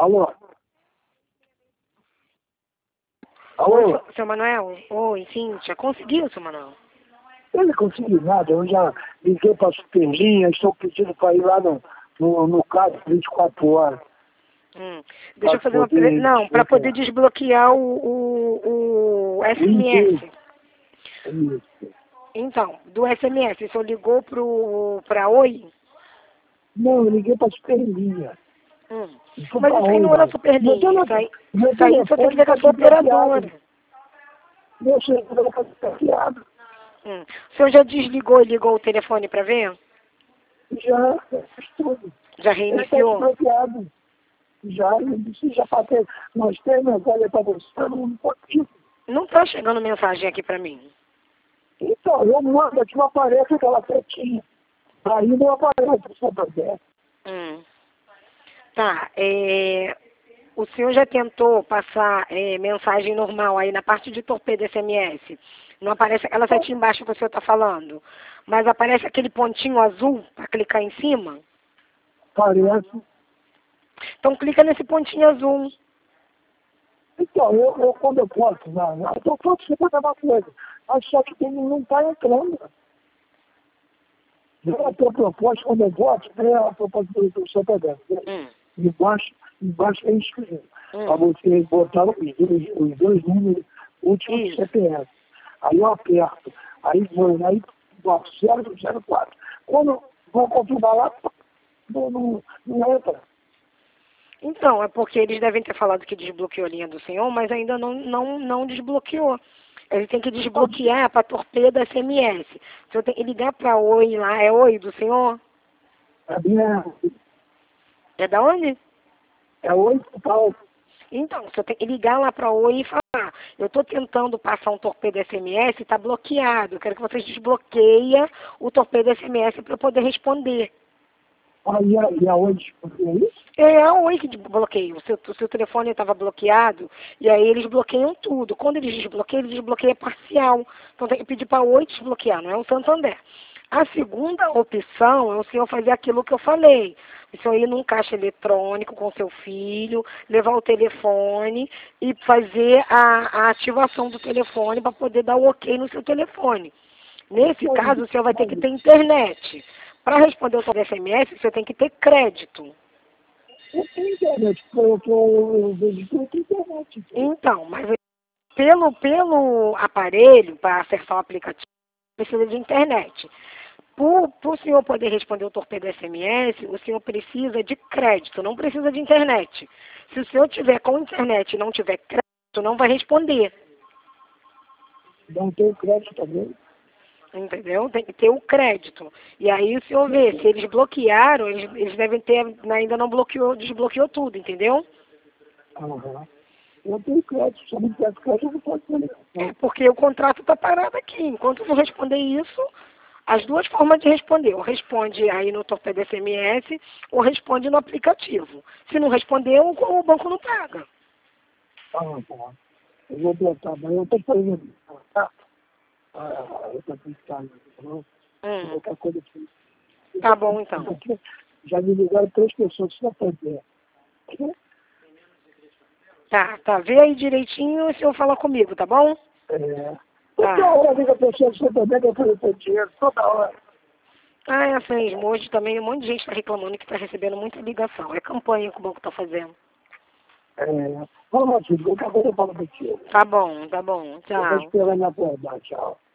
Alô? Oi, Alô? seu Manuel? Oi, Cíntia. Conseguiu, seu Manuel? Eu não consegui nada, eu já liguei para a Superlinha, estou pedindo para ir lá no caso 24 horas. Deixa eu fazer uma pergunta. Não, para poder desbloquear o SMS. Isso. Então, do SMS, o senhor ligou para Oi? Não, eu liguei para a Superlinha. Mas isso aí não era Superlinha. Isso aí o senhor tem que ver com a sua operadora. Meu celular está desbloqueado. O senhor já desligou e ligou o telefone para ver? Já, fiz tudo. Já Ele está reiniciou? desbloqueado. Já, eu disse, já passei. Nós temos, olha, para você, não pode. Não está chegando mensagem aqui para mim. Então, eu mando, aqui não aparece aquela setinha. Aí não aparece, só para ver. Tá, o senhor já tentou passar mensagem normal aí na parte de torpedo SMS? Não aparece aquela setinha embaixo que o senhor está falando, mas aparece aquele pontinho azul para clicar em cima? Parece. Então clica nesse pontinho azul. Então, eu quando eu posso, eu posso fazer uma coisa, mas só que não está entrando. A tua proposta, quando eu voto, é a proposta do seu pegando. Embaixo é inscrito. Para você botar os dois números últimos do CPF. Aí eu aperto. Aí vou, aí boto 004. Quando vou confirmar lá, não entra. Então, é porque eles devem ter falado que desbloqueou a linha do senhor, mas ainda não desbloqueou. Ele tem que desbloquear para torpedo SMS. O senhor tem que ligar para Oi lá. É Oi do senhor? É da onde? É 8 pau. Então, o senhor tem que ligar lá para Oi e falar: eu estou tentando passar um torpedo SMS e está bloqueado. Eu quero que vocês desbloqueiem o torpedo SMS para eu poder responder. E aonde é isso? É a Oi que desbloqueia. O seu telefone estava bloqueado e aí eles bloqueiam tudo. Quando eles desbloqueiam parcial. Então tem que pedir para a Oi desbloquear, não é o Santander. A segunda opção é o senhor fazer aquilo que eu falei. O senhor ir num caixa eletrônico com seu filho, levar o telefone e fazer a ativação do telefone para poder dar o ok no seu telefone. Nesse caso, o senhor vai ter que ter internet. Para responder o seu SMS, o senhor tem que ter crédito. Eu tenho internet, eu vejo tudo na internet. Então, mas pelo aparelho, para acessar o aplicativo, precisa de internet. Para o senhor poder responder o torpedo SMS, o senhor precisa de crédito, não precisa de internet. Se o senhor tiver com internet e não tiver crédito, não vai responder. Não tenho crédito também. Entendeu? Tem que ter o crédito. E aí o senhor vê, se eles bloquearam, eles devem ter, ainda não desbloqueou tudo, entendeu? Eu tenho crédito, se eu não tiver crédito, eu não posso fazer. É porque o contrato está parado aqui. Enquanto não responder isso, as duas formas de responder. Ou responde aí no torpedo SMS, ou responde no aplicativo. Se não responder, o banco não paga. Eu vou botar, mas eu estou fazendo. Eu estou pensando, qualquer coisa assim. Tá bom, então. Já me ligaram 3 pessoas só para ver. Tá. Vê aí direitinho e o senhor fala comigo, tá bom? Toda hora liga a pessoa só também que eu falei dinheiro, toda hora. Essa mesmo. Hoje também um monte de gente está reclamando que está recebendo muita ligação. É campanha que o banco está fazendo. Vamos lá, filho, qualquer coisa eu falo contigo. Tá bom. Eu vou Tchau. esperar na verdade, tchau.